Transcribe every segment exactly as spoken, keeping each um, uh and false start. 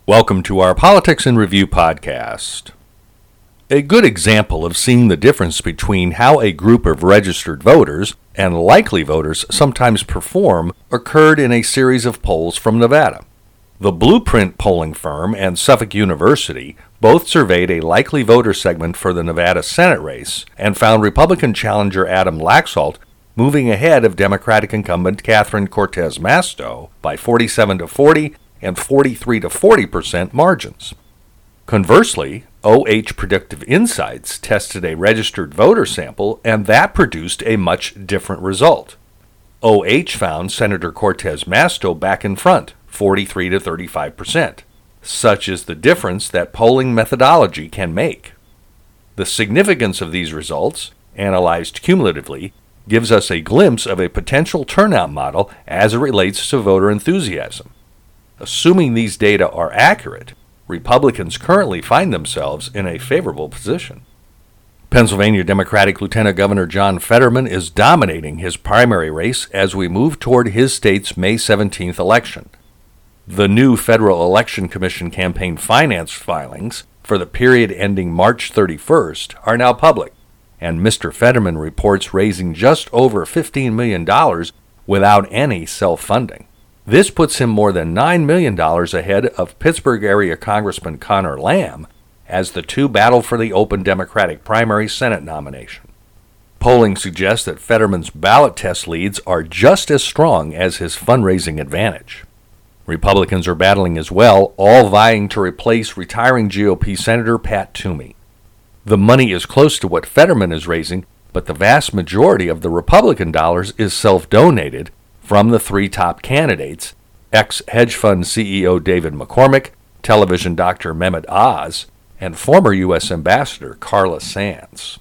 Welcome to our Politics in Review podcast. A good example of seeing the difference between how a group of registered voters and likely voters sometimes perform occurred in a series of polls from Nevada. The Blueprint polling firm and Suffolk University both surveyed a likely voter segment for the Nevada Senate race and found Republican challenger Adam Laxalt moving ahead of Democratic incumbent Catherine Cortez Masto by forty-seven to forty and forty-three to forty percent margins. Conversely, O H Predictive Insights tested a registered voter sample, and that produced a much different result. O H found Senator Cortez Masto back in front, forty-three to thirty-five percent. Such is the difference that polling methodology can make. The significance of these results, analyzed cumulatively, gives us a glimpse of a potential turnout model as it relates to voter enthusiasm. Assuming these data are accurate, Republicans currently find themselves in a favorable position. Pennsylvania Democratic Lieutenant Governor John Fetterman is dominating his primary race as we move toward his state's May seventeenth election. The new Federal Election Commission campaign finance filings for the period ending March thirty-first are now public, and Mister Fetterman reports raising just over fifteen million dollars without any self-funding. This puts him more than nine million dollars ahead of Pittsburgh area Congressman Connor Lamb as the two battle for the open Democratic primary Senate nomination. Polling suggests that Fetterman's ballot test leads are just as strong as his fundraising advantage. Republicans are battling as well, all vying to replace retiring G O P Senator Pat Toomey. The money is close to what Fetterman is raising, but the vast majority of the Republican dollars is self-donated from the three top candidates, ex-hedge fund C E O David McCormick, television doctor Mehmet Oz, and former U S Ambassador Carla Sands.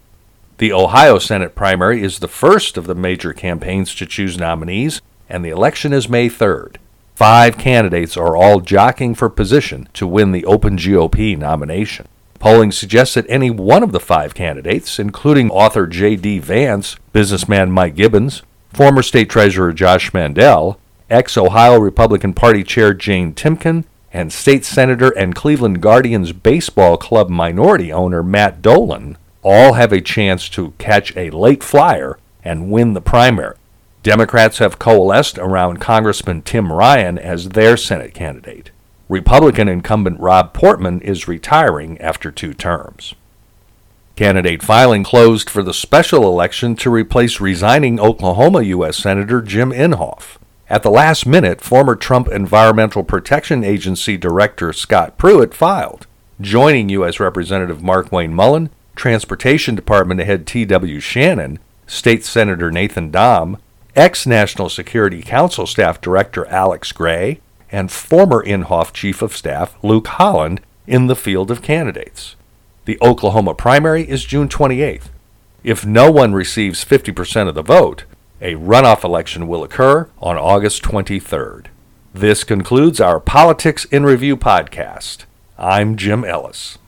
The Ohio Senate primary is the first of the major campaigns to choose nominees, and the election is May third. Five candidates are all jockeying for position to win the open G O P nomination. Polling suggests that any one of the five candidates, including author J D Vance, businessman Mike Gibbons, former State Treasurer Josh Mandel, ex-Ohio Republican Party Chair Jane Timken, and State Senator and Cleveland Guardians baseball club minority owner Matt Dolan, all have a chance to catch a late flyer and win the primary. Democrats have coalesced around Congressman Tim Ryan as their Senate candidate. Republican incumbent Rob Portman is retiring after two terms. Candidate filing closed for the special election to replace resigning Oklahoma U S Senator Jim Inhofe. At the last minute, former Trump Environmental Protection Agency Director Scott Pruitt filed, joining U S Representative Markwayne Mullin, Transportation Department head T W Shannon, State Senator Nathan Dahm, ex-National Security Council Staff Director Alex Gray, and former Inhofe Chief of Staff Luke Holland in the field of candidates. The Oklahoma primary is June twenty-eighth. If no one receives fifty percent of the vote, a runoff election will occur on August twenty-third. This concludes our Politics in Review podcast. I'm Jim Ellis.